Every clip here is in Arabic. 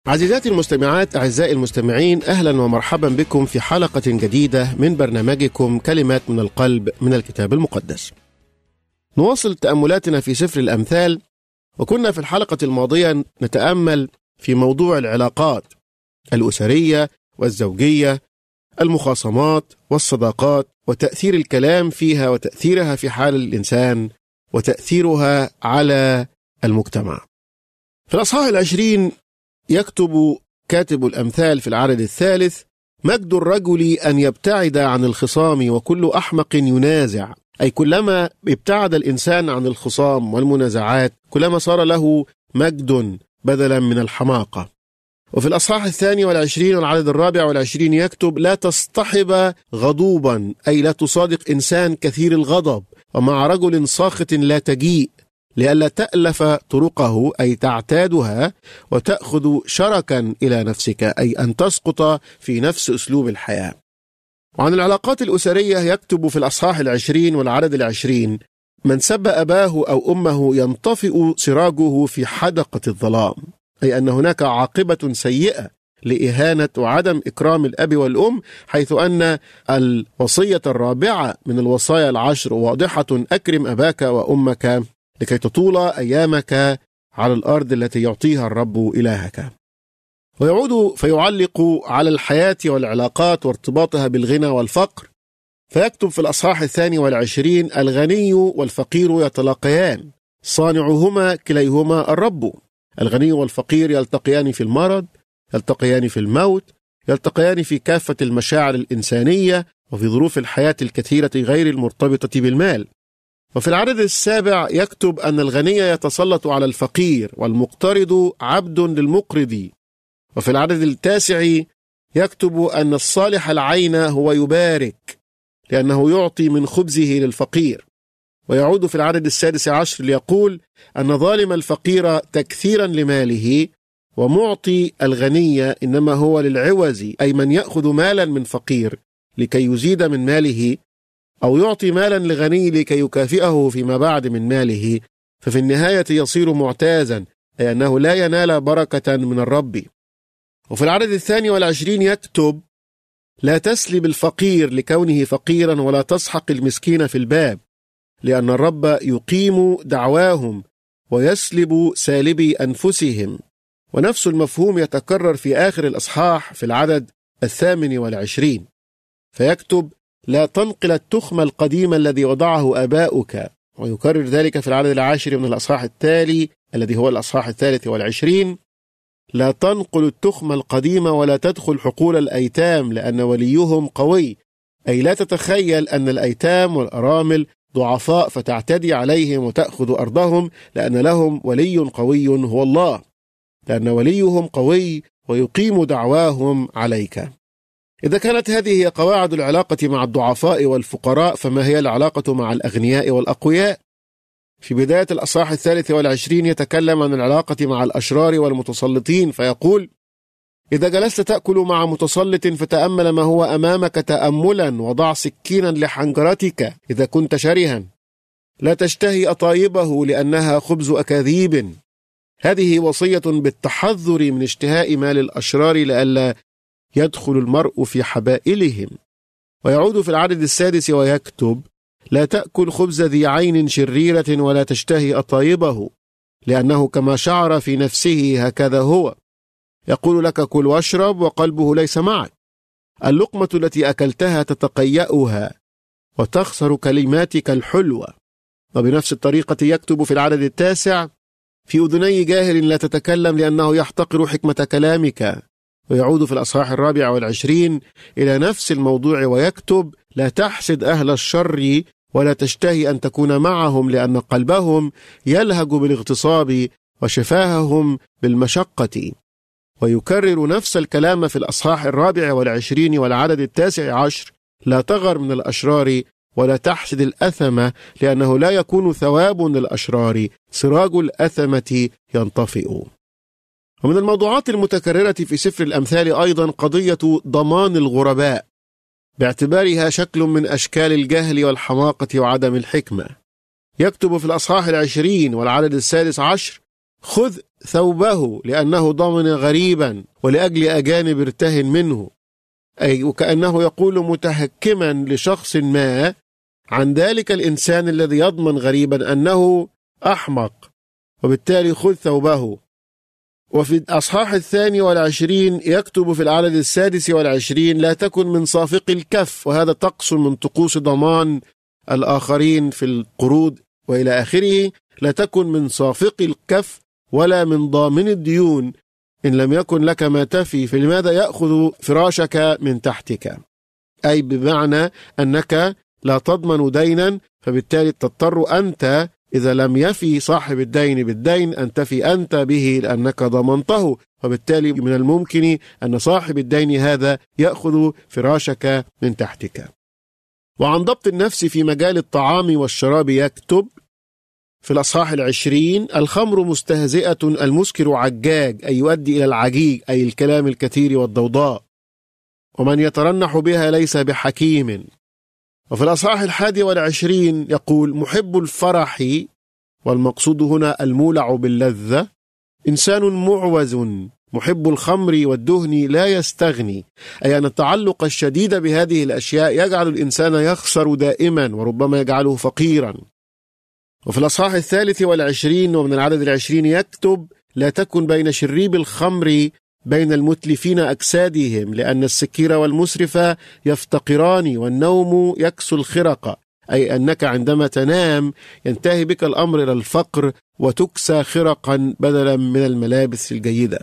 عزيزاتي المستمعات، أعزائي المستمعين، أهلا ومرحبا بكم في حلقة جديدة من برنامجكم كلمات من القلب من الكتاب المقدس. نواصل تأملاتنا في سفر الأمثال، وكنا في الحلقة الماضية نتأمل في موضوع العلاقات الأسرية والزوجية، المخاصمات والصداقات، وتأثير الكلام فيها وتأثيرها في حال الإنسان وتأثيرها على المجتمع. في الأصحاح 20 يكتب كاتب الأمثال في العدد 3: مجد الرجل أن يبتعد عن الخصام وكل أحمق ينازع. أي كلما ابتعد الإنسان عن الخصام والمنازعات كلما صار له مجد بدلا من الحماقة. وفي الأصحاح 22 والعدد 24 يكتب: لا تصطحب غضوبا، أي لا تصادق إنسان كثير الغضب، ومع رجل ساخط لا تجيء، لئلا تألف طرقه، أي تعتادها وتأخذ شركا إلى نفسك، أي أن تسقط في نفس أسلوب الحياة. وعن العلاقات الأسرية يكتب في الأصحاح 20 والعدد 20: من سب أباه أو أمه ينطفئ سراجه في حدقة الظلام، أي أن هناك عاقبة سيئة لإهانة وعدم إكرام الأب والأم، حيث أن الوصية الرابعة من الوصايا العشر واضحة: أكرم أباك وأمك لكي تطول أيامك على الأرض التي يعطيها الرب إلهك. ويعود فيعلق على الحياة والعلاقات وارتباطها بالغنى والفقر، فيكتب في الأصحاح 22: الغني والفقير يتلاقيان، صانعهما كليهما الرب. الغني والفقير يلتقيان في المرض، يلتقيان في الموت، يلتقيان في كافة المشاعر الإنسانية وفي ظروف الحياة الكثيرة غير المرتبطة بالمال. وفي العدد 7 يكتب أن الغني يتسلط على الفقير والمقترض عبد للمقرض. وفي العدد 9 يكتب أن الصالح العين هو يبارك لأنه يعطي من خبزه للفقير. ويعود في العدد 16 ليقول أن ظالم الفقير تكثيرا لماله، ومعطي الغني إنما هو للعوز، أي من يأخذ مالا من فقير لكي يزيد من ماله، أو يعطي مالا لغني لكي يكافئه فيما بعد من ماله، ففي النهاية يصير معتازا، أي أنه لا ينال بركة من الرب. وفي العدد 22 يكتب: لا تسلب الفقير لكونه فقيرا، ولا تسحق المسكين في الباب، لأن الرب يقيم دعواهم ويسلب سالبي أنفسهم. ونفس المفهوم يتكرر في آخر الأصحاح في العدد 28، فيكتب: لا تنقل التخم القديم الذي وضعه آباؤك. ويكرر ذلك في العدد 10 من الأصحاح التالي الذي هو الأصحاح 23: لا تنقل التخم القديم ولا تدخل حقول الأيتام لأن وليهم قوي. أي لا تتخيل أن الأيتام والأرامل ضعفاء فتعتدي عليهم وتأخذ أرضهم، لأن لهم ولي قوي هو الله، لأن وليهم قوي ويقيم دعواهم عليك. إذا كانت هذه هي قواعد العلاقة مع الضعفاء والفقراء، فما هي العلاقة مع الأغنياء والأقوياء؟ في بداية الأصحاح 23 يتكلم عن العلاقة مع الأشرار والمتسلطين، فيقول: إذا جلست تأكل مع متسلط فتأمل ما هو أمامك تأملا، وضع سكينا لحنجرتك إذا كنت شرها، لا تشتهي أطايبه لأنها خبز أكاذيب. هذه وصية بالتحذر من اشتهاء مال الأشرار لئلا يدخل المرء في حبائلهم. ويعود في العدد 6 ويكتب: لا تأكل خبز ذي عين شريرة ولا تشتهي أطايبه، لأنه كما شعر في نفسه هكذا هو. يقول لك: كل واشرب وقلبه ليس معك. اللقمة التي أكلتها تتقيأها وتخسر كلماتك الحلوة. وبنفس الطريقة يكتب في العدد 9: في أذني جاهل لا تتكلم لأنه يحتقر حكمة كلامك. ويعود في الأصحاح 24 إلى نفس الموضوع ويكتب: لا تحسد أهل الشر ولا تشتهي أن تكون معهم، لأن قلبهم يلهج بالاغتصاب وشفاههم بالمشقة. ويكرر نفس الكلام في الأصحاح 24 والعدد 19: لا تغر من الأشرار ولا تحسد الأثمة، لأنه لا يكون ثواب للأشرار، سراج الأثمة ينطفئ. ومن الموضوعات المتكررة في سفر الأمثال أيضا قضية ضمان الغرباء، باعتبارها شكل من أشكال الجهل والحماقة وعدم الحكمة. يكتب في الأصحاح 20 والعدد 16: خذ ثوبه لأنه ضمن غريبا ولأجل أجانب ارتهن منه، أي وكأنه يقول متهكما لشخص ما عن ذلك الإنسان الذي يضمن غريبا أنه أحمق، وبالتالي خذ ثوبه. وفي الأصحاح 22 يكتب في العدد 26: لا تكن من صافق الكف، وهذا طقس من طقوس ضمان الآخرين في القروض وإلى آخره. لا تكن من صافق الكف ولا من ضامن الديون إن لم يكن لك ما تفي، فلماذا يأخذ فراشك من تحتك؟ أي بمعنى أنك لا تضمن دينا، فبالتالي تضطر أنت إذا لم يفي صاحب الدين بالدين أن تفي أنت به لأنك ضمنته، وبالتالي من الممكن أن صاحب الدين هذا يأخذ فراشك من تحتك. وعن ضبط النفس في مجال الطعام والشراب يكتب في الأصحاح 20: الخمر مستهزئة، المسكر عجاج، أي يؤدي إلى العجيج، أي الكلام الكثير والضوضاء، ومن يترنح بها ليس بحكيم. وفي الأصحاح 21 يقول: محب الفرح، والمقصود هنا المولع باللذة، إنسان معوز، محب الخمر والدهن لا يستغني، أي أن التعلق الشديد بهذه الأشياء يجعل الإنسان يخسر دائما وربما يجعله فقيرا. وفي الأصحاح 23 ومن العدد 20 يكتب: لا تكن بين شريب الخمر بين المتلفين أجسادهم، لأن السكير والمسرف يفتقران والنوم يكسو الخرق، أي أنك عندما تنام ينتهي بك الأمر إلى الفقر وتكسى خرقا بدلا من الملابس الجيدة.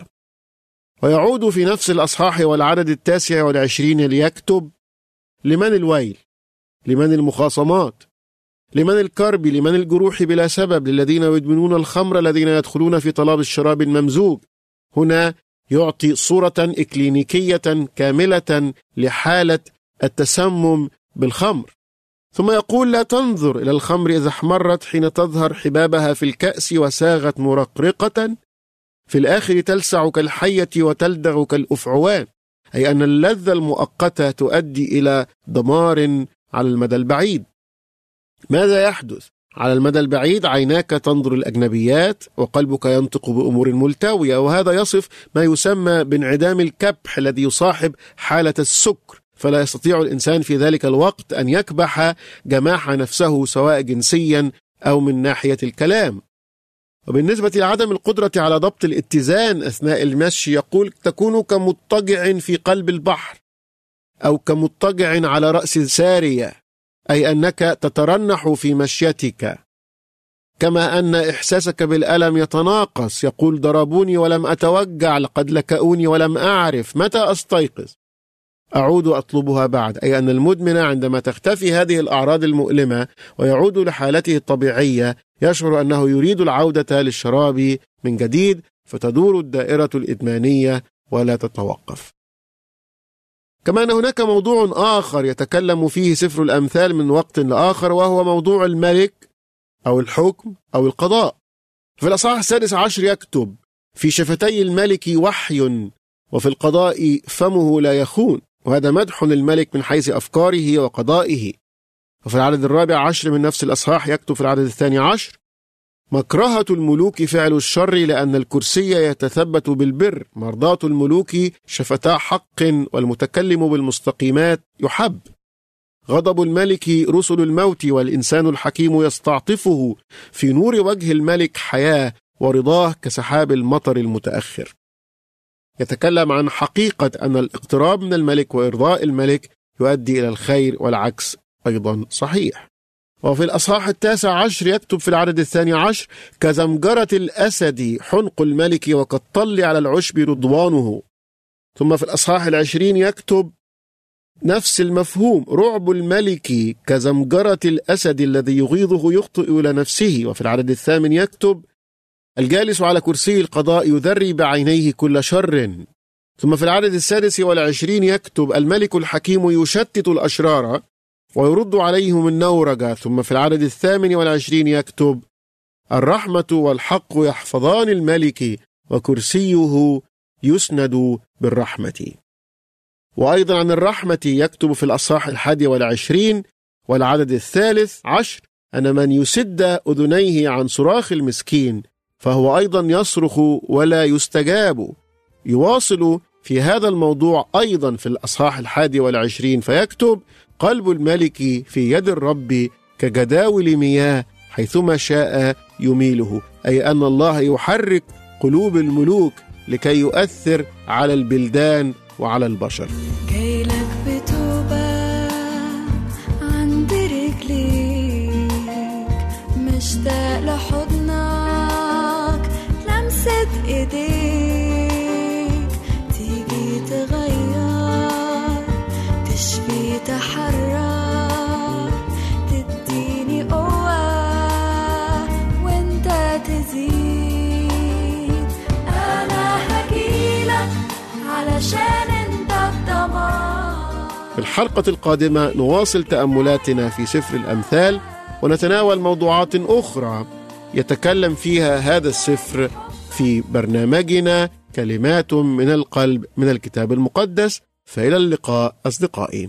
ويعود في نفس الأصحاح والعدد 29 ليكتب: لمن الويل، لمن المخاصمات، لمن الكرب، لمن الجروح بلا سبب، للذين يدمنون الخمر، الذين يدخلون في طلب الشراب الممزوج. هنا يعطي صورة إكلينيكية كاملة لحالة التسمم بالخمر. ثم يقول: لا تنظر إلى الخمر إذا احمرت حين تظهر حبابها في الكأس وساغت مرقرقة، في الآخر تلسع كالحية وتلدغ كالأفعوان، أي أن اللذة المؤقتة تؤدي إلى دمار على المدى البعيد. ماذا يحدث؟ على المدى البعيد عيناك تنظر الأجنبيات وقلبك ينطق بأمور ملتوية، وهذا يصف ما يسمى بانعدام الكبح الذي يصاحب حالة السكر، فلا يستطيع الإنسان في ذلك الوقت أن يكبح جماح نفسه سواء جنسيا أو من ناحية الكلام. وبالنسبة لعدم القدرة على ضبط الاتزان أثناء المشي يقول: تكون كمضطجع في قلب البحر أو كمضطجع على رأس سارية، أي أنك تترنح في مشيتك، كما أن إحساسك بالألم يتناقص. يقول: ضربوني ولم أتوجع، لقد لكؤوني ولم أعرف متى أستيقظ، أعود أطلبها بعد، أي أن المدمن عندما تختفي هذه الأعراض المؤلمة ويعود لحالته الطبيعية يشعر أنه يريد العودة للشراب من جديد، فتدور الدائرة الإدمانية ولا تتوقف. كما أن هناك موضوع آخر يتكلم فيه سفر الأمثال من وقت لآخر، وهو موضوع الملك أو الحكم أو القضاء. في الأصحاح 16 يكتب: في شفتي الملك وحي، وفي القضاء فمه لا يخون، وهذا مدح للملك من حيث أفكاره وقضائه. وفي العدد 14 من نفس الأصحاح يكتب في العدد 12: مكرهة الملوك فعل الشر، لأن الكرسي يتثبت بالبر، مرضاة الملوك شفتا حق، والمتكلم بالمستقيمات يحب. غضب الملك رسل الموت، والإنسان الحكيم يستعطفه، في نور وجه الملك حياة، ورضاه كسحاب المطر المتأخر. يتكلم عن حقيقة أن الاقتراب من الملك وإرضاء الملك يؤدي إلى الخير، والعكس أيضا صحيح. وفي الأصحاح 19 يكتب في العدد 12: كزمجرة الأسد حنق الملك، وكالطل على العشب رضوانه. ثم في الأصحاح 20 يكتب نفس المفهوم: رعب الملك كزمجرة الأسد الذي يغيظه يخطئ إلى نفسه. وفي العدد 8 يكتب: الجالس على كرسي القضاء يذري بعينيه كل شر. ثم في العدد 26 يكتب: الملك الحكيم يشتت الأشرار ويرد عليهم النورجة. ثم في العدد 28 يكتب: الرحمة والحق يحفظان الملك، وكرسيه يسند بالرحمة. وأيضا عن الرحمة يكتب في الأصحاح 21 والعدد 13: أن من يسد أذنيه عن صراخ المسكين فهو أيضا يصرخ ولا يستجاب. يواصل في هذا الموضوع أيضا في الأصحاح 21 فيكتب: قلب الملك في يد الرب كجداول مياه حيثما شاء يميله، أي أن الله يحرك قلوب الملوك لكي يؤثر على البلدان وعلى البشر. جايلك بتوبة عند رجليك، مشتاق لحضنك لمسة ايديك، تيجي تغير تشفي تحرك، تديني قوة وانت تزيد. انا هجيلك علشان انت الضمان. في الحلقة القادمة نواصل تأملاتنا في سفر الأمثال ونتناول موضوعات أخرى يتكلم فيها هذا السفر في برنامجنا كلمات من القلب من الكتاب المقدس. فإلى اللقاء أصدقائي.